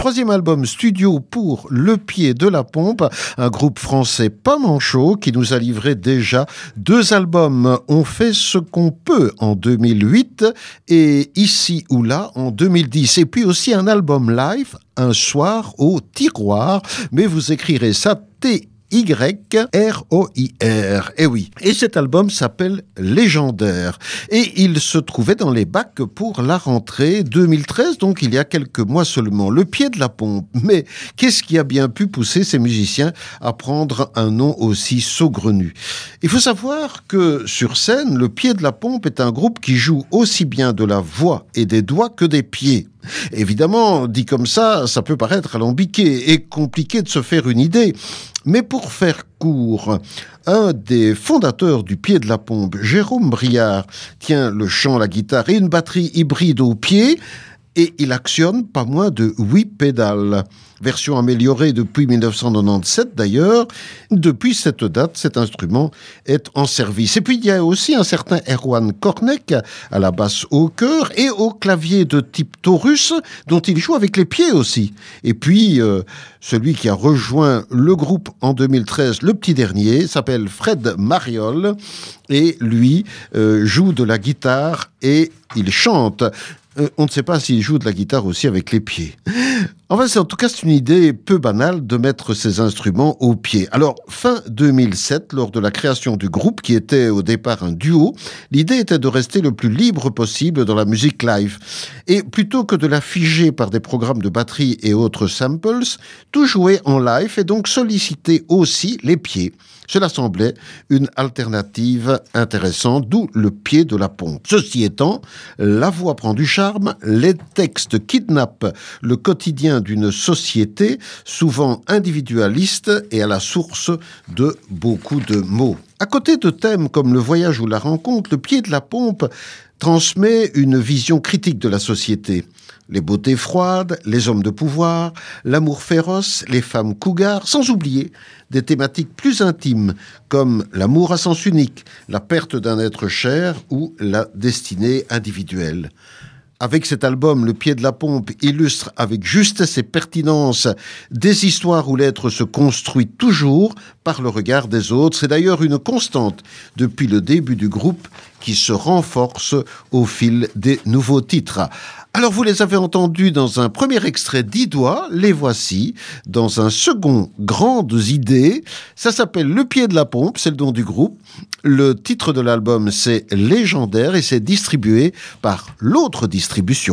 Troisième album studio pour Le Pied de la Pompe, un groupe français pas manchot qui nous a livré déjà 2 albums. On fait ce qu'on peut en 2008 et Ici ou là en 2010. Et puis aussi un album live, Un soir au tiroir, mais vous écrirez ça T-Y-R-O-I-R. Eh oui. Et cet album s'appelle Légendaire. Et il se trouvait dans les bacs pour la rentrée 2013, donc il y a quelques mois seulement. Le Pied de la Pompe. Mais qu'est-ce qui a bien pu pousser ces musiciens à prendre un nom aussi saugrenu? Il faut savoir que sur scène, Le Pied de la Pompe est un groupe qui joue aussi bien de la voix et des doigts que des pieds. Évidemment, dit comme ça peut paraître alambiqué et compliqué de se faire une idée. Mais pour faire court, un des fondateurs du Pied de la Pompe, Jérôme Briard, tient le chant, la guitare et une batterie hybride au pied et il actionne pas moins de 8 pédales. Version améliorée depuis 1997 d'ailleurs. Depuis cette date, cet instrument est en service. Et puis il y a aussi un certain Erwan Kornek à la basse au chœur et au clavier de type Taurus dont il joue avec les pieds aussi. Et puis celui qui a rejoint le groupe en 2013, le petit dernier, s'appelle Fred Mariol et lui joue de la guitare et il chante. On ne sait pas s'il joue de la guitare aussi avec les pieds. Enfin, en tout cas, c'est une idée peu banale de mettre ces instruments au pied. Alors, fin 2007, lors de la création du groupe, qui était au départ un duo, l'idée était de rester le plus libre possible dans la musique live. Et plutôt que de la figer par des programmes de batterie et autres samples, tout jouer en live et donc solliciter aussi les pieds. Cela semblait une alternative intéressante, d'où Le Pied de la Pompe. Ceci étant, la voix prend du charme, les textes kidnappent le quotidien d'une société souvent individualiste et à la source de beaucoup de mots. À côté de thèmes comme le voyage ou la rencontre, Le Pied de la Pompe transmet une vision critique de la société. Les beautés froides, les hommes de pouvoir, l'amour féroce, les femmes cougars, sans oublier des thématiques plus intimes comme l'amour à sens unique, la perte d'un être cher ou la destinée individuelle. Avec cet album, Le Pied de la Pompe illustre avec justesse et pertinence des histoires où l'être se construit toujours par le regard des autres. C'est d'ailleurs une constante depuis le début du groupe qui se renforce au fil des nouveaux titres. Alors vous les avez entendus dans un premier extrait d'Idois, les voici dans un second, Grandes idées. Ça s'appelle Le Pied de la Pompe, c'est le nom du groupe. Le titre de l'album c'est Légendaire et c'est distribué par l'autre distribution.